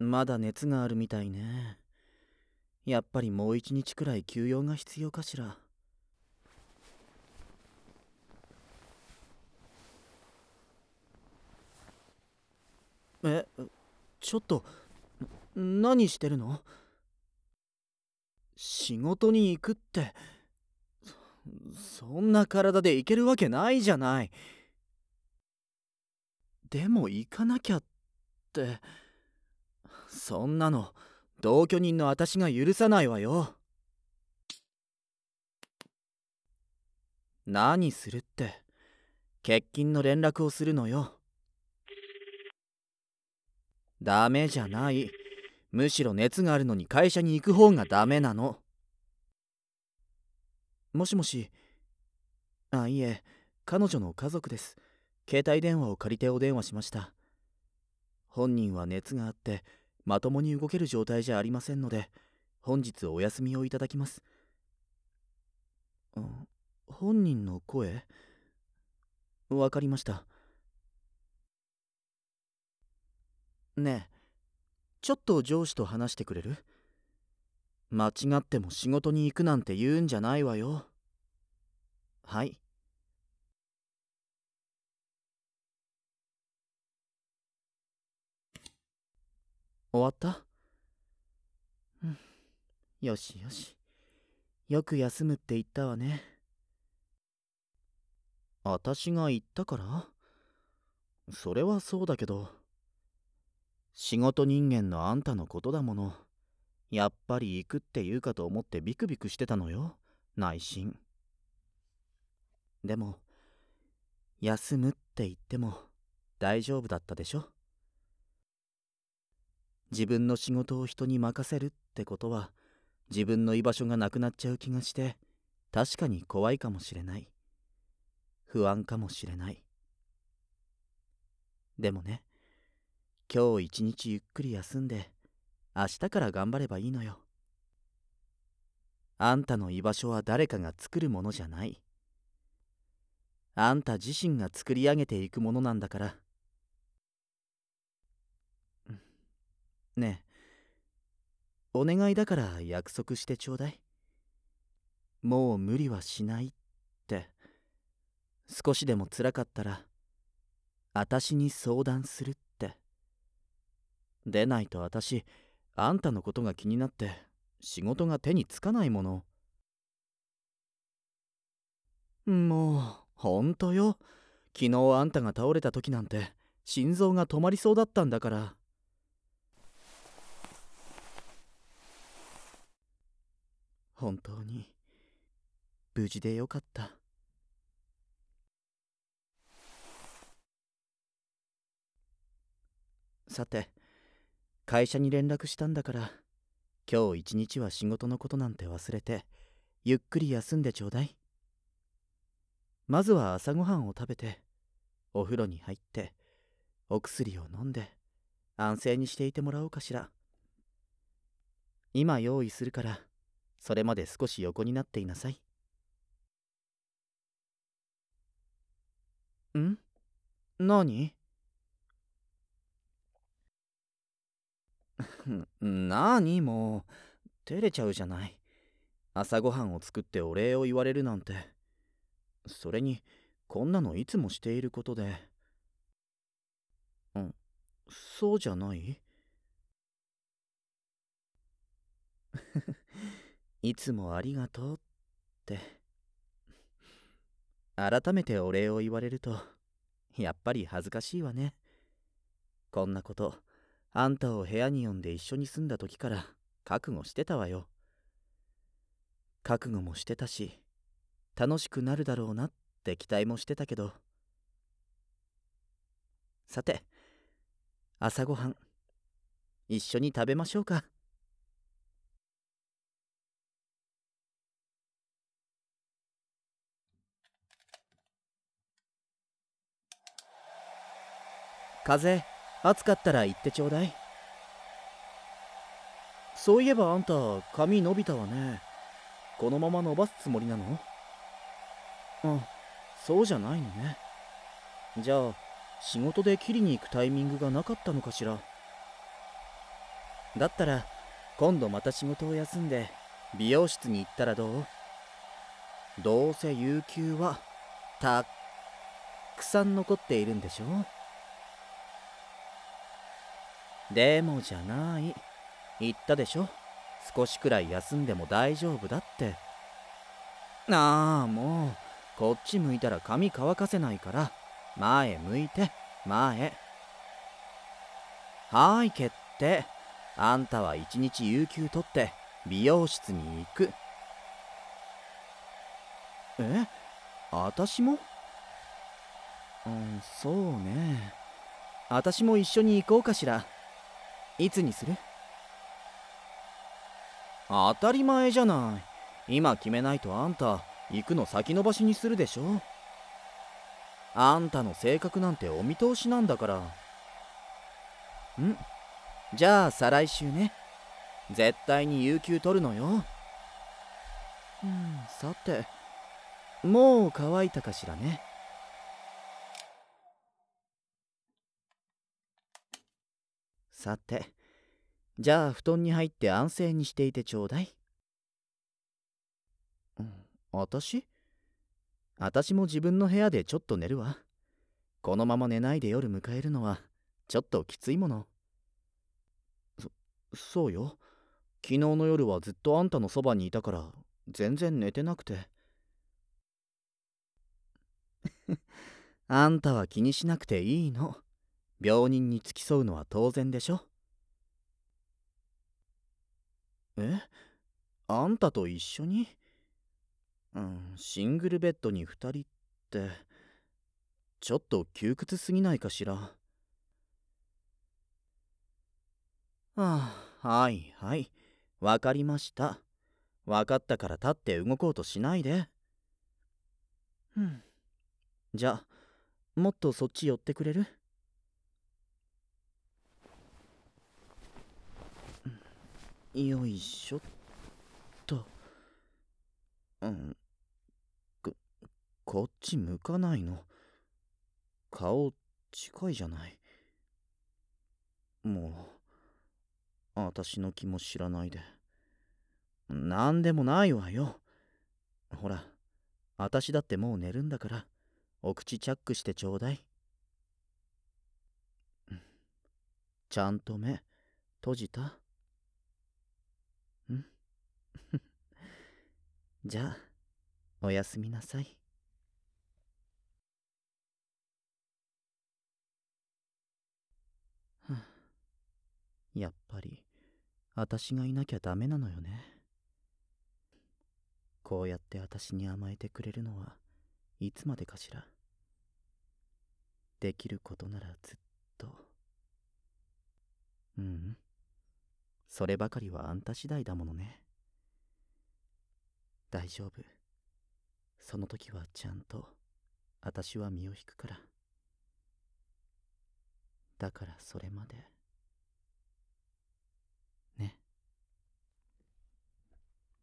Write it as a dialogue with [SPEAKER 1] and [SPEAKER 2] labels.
[SPEAKER 1] まだ熱があるみたいね。やっぱりもう一日くらい休養が必要かしら。え、ちょっと、何してるの？仕事に行くって、そんな体で行けるわけないじゃない。でも行かなきゃって、そんなの同居人の私が許さないわよ。何するって、欠勤の連絡をするのよ。ダメじゃない。むしろ熱があるのに会社に行く方がダメなの。もしもし。いえ、彼女の家族です。携帯電話を借りてお電話しました。本人は熱があってまともに動ける状態じゃありませんので、本日お休みをいただきます。本人の声？わかりました。ねえ、ちょっと上司と話してくれる？間違っても仕事に行くなんて言うんじゃないわよ。はい。終わった？うん、よしよし。よく休むって言ったわね。私が言ったから？それはそうだけど、仕事人間のあんたのことだもの。やっぱり行くって言うかと思ってビクビクしてたのよ、内心。でも休むって言っても大丈夫だったでしょ。自分の仕事を人に任せるってことは自分の居場所がなくなっちゃう気がして、確かに怖いかもしれない。不安かもしれない。でもね、今日一日ゆっくり休んで明日から頑張ればいいのよ。あんたの居場所は誰かが作るものじゃない。あんた自身が作り上げていくものなんだから。ねえ、お願いだから約束してちょうだい。もう無理はしないって。少しでも辛かったら私に相談するって。でないと私、あんたのことが気になって仕事が手につかないもの。もうほんとよ。昨日あんたが倒れた時なんて心臓が止まりそうだったんだから。本当に無事でよかった。さて、会社に連絡したんだから、今日一日は仕事のことなんて忘れてゆっくり休んでちょうだい。まずは朝ごはんを食べてお風呂に入ってお薬を飲んで安静にしていてもらおうかしら。今用意するから、それまで少し横になっていなさい。ん？何？何もう、照れちゃうじゃない。朝ごはんを作ってお礼を言われるなんて。それにこんなのいつもしていることで。そうじゃない？いつもありがとうって。改めてお礼を言われるとやっぱり恥ずかしいわね。こんなこと、あんたを部屋に呼んで一緒に住んだ時から覚悟してたわよ。覚悟もしてたし、楽しくなるだろうなって期待もしてたけど。さて、朝ごはん一緒に食べましょうか。風、暑かったら言ってちょうだい。そういえばあんた髪伸びたわね。このまま伸ばすつもりなの？そうじゃないのね。じゃあ仕事で切りに行くタイミングがなかったのかしら。 だったら今度また仕事を休んで美容室に行ったらどう？どうせ有給はたっくさん残っているんでしょ？でもじゃない。言ったでしょ、少しくらい休んでも大丈夫だって。ああ、もうこっち向いたら髪乾かせないから、前向いて、前。はい、決定。あんたは一日有給取って美容室に行く。え、私も？うん、そうね。私も一緒に行こうかしら。いつにする？当たり前じゃない。今決めないとあんた行くの先延ばしにするでしょ。あんたの性格なんてお見通しなんだから。じゃあ再来週ね。絶対に有給取るのよ。さて、もう乾いたかしらね。さて、じゃあ布団に入って安静にしていてちょうだい。私？私も自分の部屋でちょっと寝るわ。このまま寝ないで夜迎えるのはちょっときついもの。そうよ。昨日の夜はずっとあんたのそばにいたから全然寝てなくて。あんたは気にしなくていいの。病人に付き添うのは当然でしょ。え、あんたと一緒に？シングルベッドに二人ってちょっと窮屈すぎないかしら。はいはい、わかりました。わかったから立って動こうとしないで。じゃあもっとそっち寄ってくれる？よいしょっと。うん、ここっち向かないの。顔近いじゃない。もう私の気も知らないで。なんでもないわよ。ほら、私だってもう寝るんだから、お口チャックしてちょうだい。ちゃんと目閉じた？んじゃあおやすみなさい。やっぱり私がいなきゃダメなのよね。こうやって私に甘えてくれるのはいつまでかしら。できることならずっと。そればかりはあんた次第だものね。大丈夫。その時はちゃんと私は身を引くから。だからそれまで